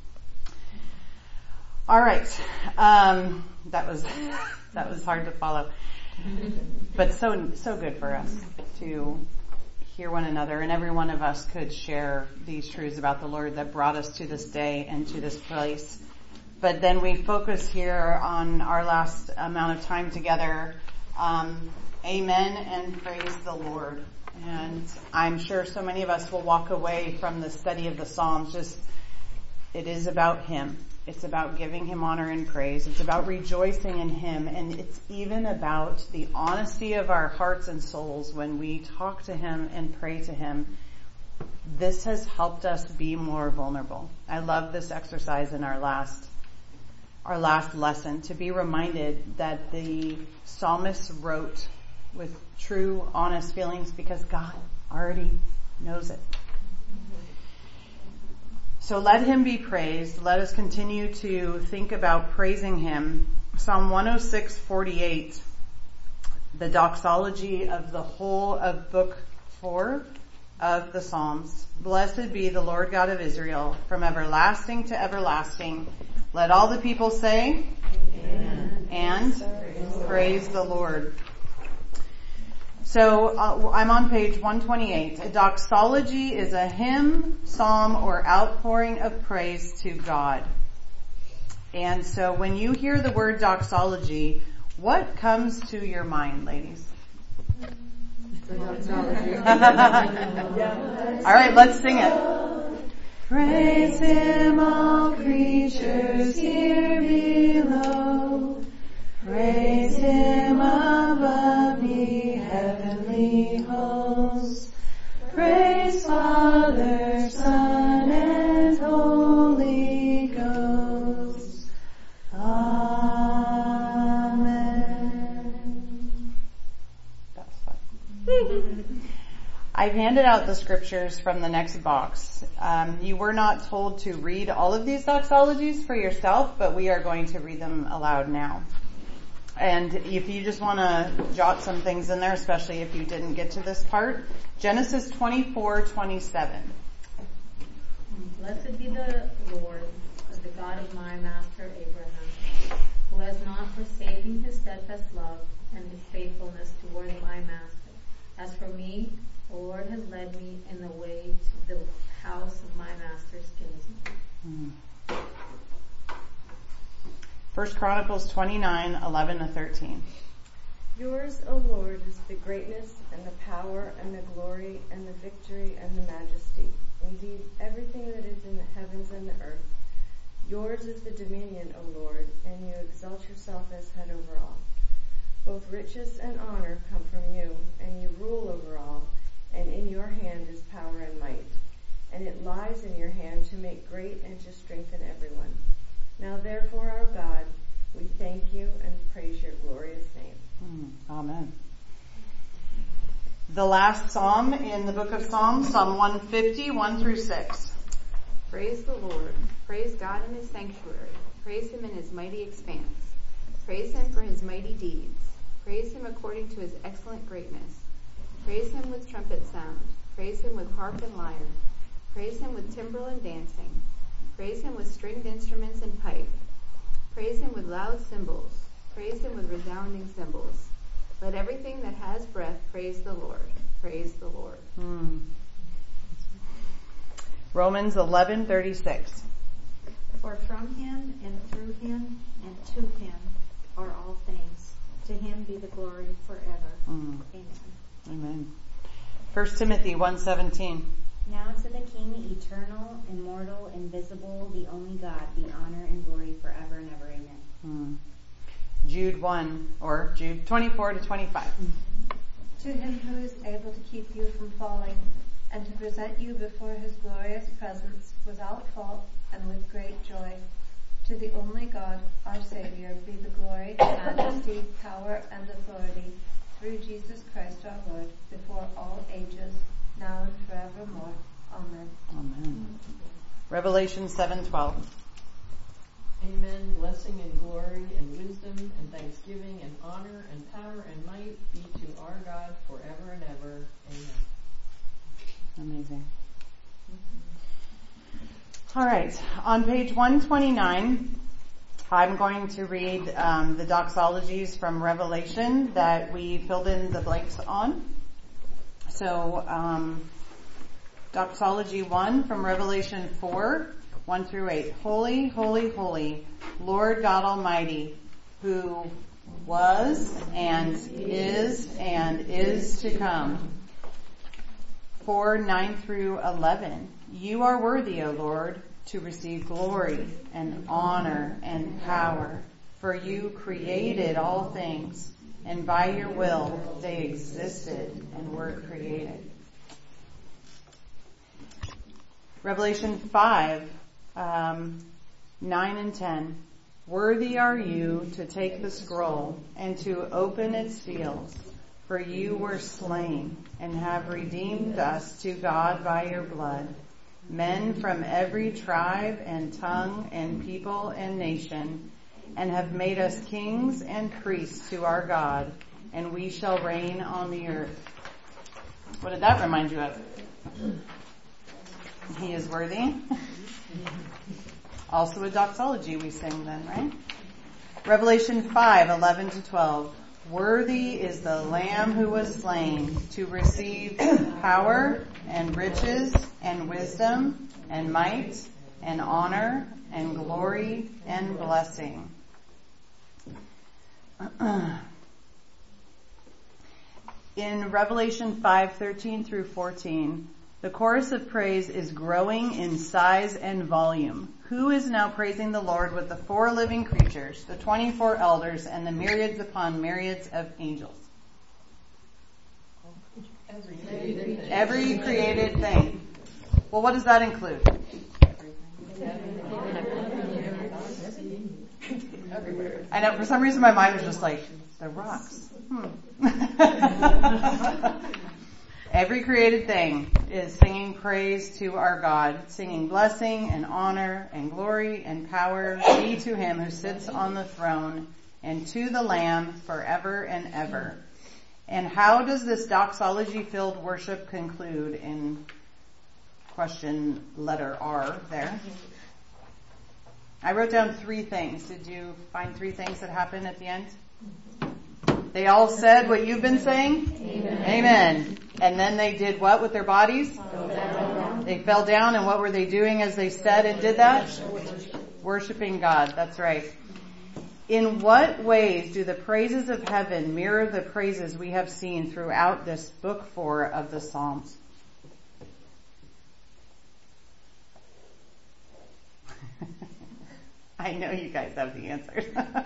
All right. That was hard to follow, but so good for us to hear one another, and every one of us could share these truths about the Lord that brought us to this day and to this place. But then we focus here on our last amount of time together. Amen and praise the Lord. And I'm sure so many of us will walk away from the study of the Psalms it is about him. It's about giving him honor and praise. It's about rejoicing in him. And it's even about the honesty of our hearts and souls when we talk to him and pray to him. This has helped us be more vulnerable. I love this exercise in our last lesson, to be reminded that the psalmist wrote with true, honest feelings because God already knows it. So let him be praised. Let us continue to think about praising him. Psalm 106:48, the doxology of the whole of book 4 of the Psalms. Blessed be the Lord God of Israel, from everlasting to everlasting. Let all the people say, Amen. And praise the Lord. So I'm on page 128. A doxology is a hymn, psalm, or outpouring of praise to God. And so when you hear the word doxology, what comes to your mind, ladies? All right, let's sing it. Praise Him, all creatures here below. Praise Him above, ye heavenly hosts. Praise Father, Son, and Holy Ghost. Amen. That's fun. I've handed out the scriptures from the next box. You were not told to read all of these doxologies for yourself, but we are going to read them aloud now. And if you just want to jot some things in there, especially if you didn't get to this part, Genesis 24:27. Blessed be the Lord, the God of my master Abraham, who has not forsaken his steadfast love and his faithfulness toward my master. As for me, the Lord has led me in the way to the house of my master's kinsman. 1 Chronicles 29:11-13. Yours, O Lord, is the greatness and the power and the glory and the victory and the majesty. Indeed, everything that is in the heavens and the earth. Yours is the dominion, O Lord, and you exalt yourself as head over all. Both riches and honor come from you, and you rule over all, and in your hand is power and might. And it lies in your hand to make great and to strengthen everyone. Now therefore, our God, we thank you and praise your glorious name. Amen. The last psalm in the book of Psalms, Psalm 150, 1-6. Praise the Lord. Praise God in his sanctuary. Praise him in his mighty expanse. Praise him for his mighty deeds. Praise him according to his excellent greatness. Praise him with trumpet sound. Praise him with harp and lyre. Praise him with timbrel and dancing. Praise him with stringed instruments and pipe. Praise him with loud cymbals. Praise him with resounding cymbals. Let everything that has breath praise the Lord. Praise the Lord. Romans 11:36. For from him and through him and to him are all things. To him be the glory forever. Amen. Amen. 1 Timothy 1:17. Now to the King, eternal, immortal, invisible, the only God, be honor and glory forever and ever. Amen. Jude 24-25. To him who is able to keep you from falling and to present you before his glorious presence without fault and with great joy. To the only God, our Savior, be the glory, majesty, power, and authority through Jesus Christ our Lord, before all ages, now and forevermore. Amen. Amen. Revelation 7:12. Amen. Blessing and glory and wisdom and thanksgiving and honor and power and might be to our God forever and ever. Amen. Amazing. All right. On page 129, I'm going to read the doxologies from Revelation that we filled in the blanks on. So, doxology 1 from Revelation 4:1-8. Holy, holy, holy, Lord God Almighty, who was and is to come. 4:9-11. You are worthy, O Lord, to receive glory and honor and power, for you created all things, and by your will they existed and were created. Revelation 5:9-10. Worthy are you to take the scroll and to open its seals, for you were slain and have redeemed us to God by your blood, men from every tribe and tongue and people and nation, and have made us kings and priests to our God, and we shall reign on the earth. What did that remind you of? He is worthy. Also a doxology we sing then, right? Revelation 5:11-12. Worthy is the Lamb who was slain to receive power and riches and wisdom and might and honor and glory and blessing. In Revelation 5:13-14, the chorus of praise is growing in size and volume. Who is now praising the Lord with the 4 living creatures, the 24 elders, and the myriads upon myriads of angels? Every created thing. Well, what does that include? I know, for some reason my mind was just like, the rocks. Every created thing is singing praise to our God, singing blessing and honor and glory and power be to him who sits on the throne and to the Lamb forever and ever. And how does this doxology-filled worship conclude in question letter R there? I wrote down 3 things. Did you find 3 things that happened at the end? They all said what you've been saying? Amen. Amen. And then they did what with their bodies? They fell down, and what were they doing as they said and did that? Worshiping God. That's right. In what ways do the praises of heaven mirror the praises we have seen throughout this book 4 of the Psalms? I know you guys have the answers.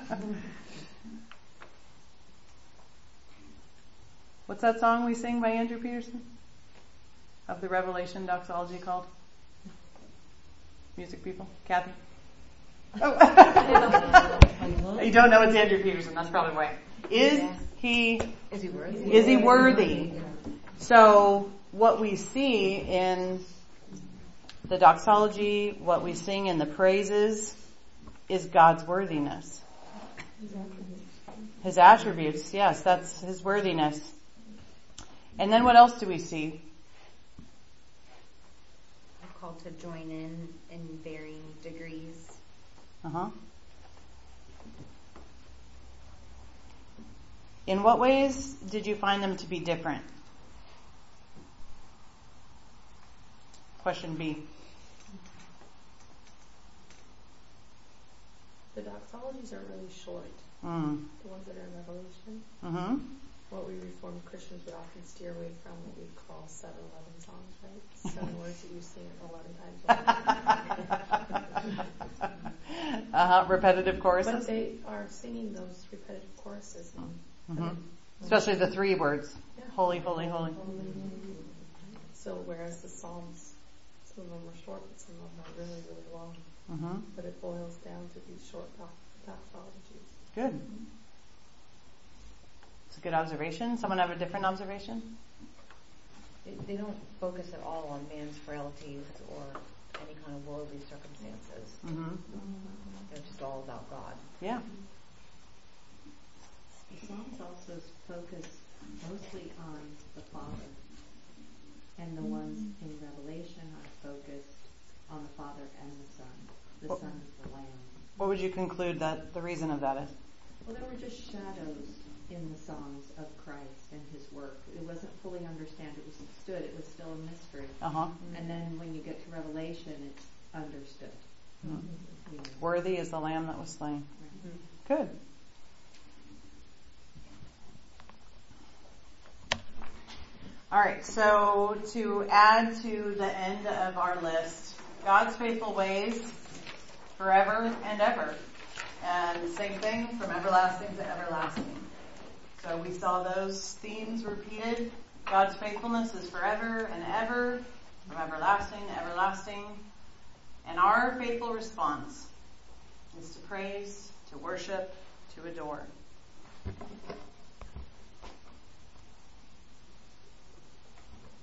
What's that song we sing by Andrew Peterson? Of the Revelation doxology called? Music people? Kathy? Oh. You don't know it's Andrew Peterson, that's probably why. Is he worthy? Is he worthy? So what we see in the doxology, what we sing in the praises, is God's worthiness. His attributes, yes, that's his worthiness. And then what else do we see? We're called to join in varying degrees. In what ways did you find them to be different? Question B. The doxologies are really short. The ones that are in Revelation. What we Reformed Christians would often steer away from what we call 7-11 songs, right? 7 words that you sing 11 times. Repetitive choruses? But they are singing those repetitive choruses. Especially the 3 words. Yeah. Holy, holy, holy. So whereas the Psalms, some of them are short, but some of them are really, really long. But it boils down to these short doxologies. Good. It's a good observation. Someone have a different observation? They don't focus at all on man's frailties or any kind of worldly circumstances. They're just all about God. Yeah. The Psalms also focus mostly on the Father. And the ones in Revelation are focused on the Father and the Son. The Son is the Lamb. What would you conclude that the reason of that is? Well, there were just shadows in the songs of Christ and his work. It wasn't fully understood. It was still a mystery. And then when you get to Revelation, it's understood. Worthy is the Lamb that was slain. Good. All right, so to add to the end of our list, God's faithful ways forever and ever. And same thing, from everlasting to everlasting. So we saw those themes repeated. God's faithfulness is forever and ever, from everlasting to everlasting. And our faithful response is to praise, to worship, to adore.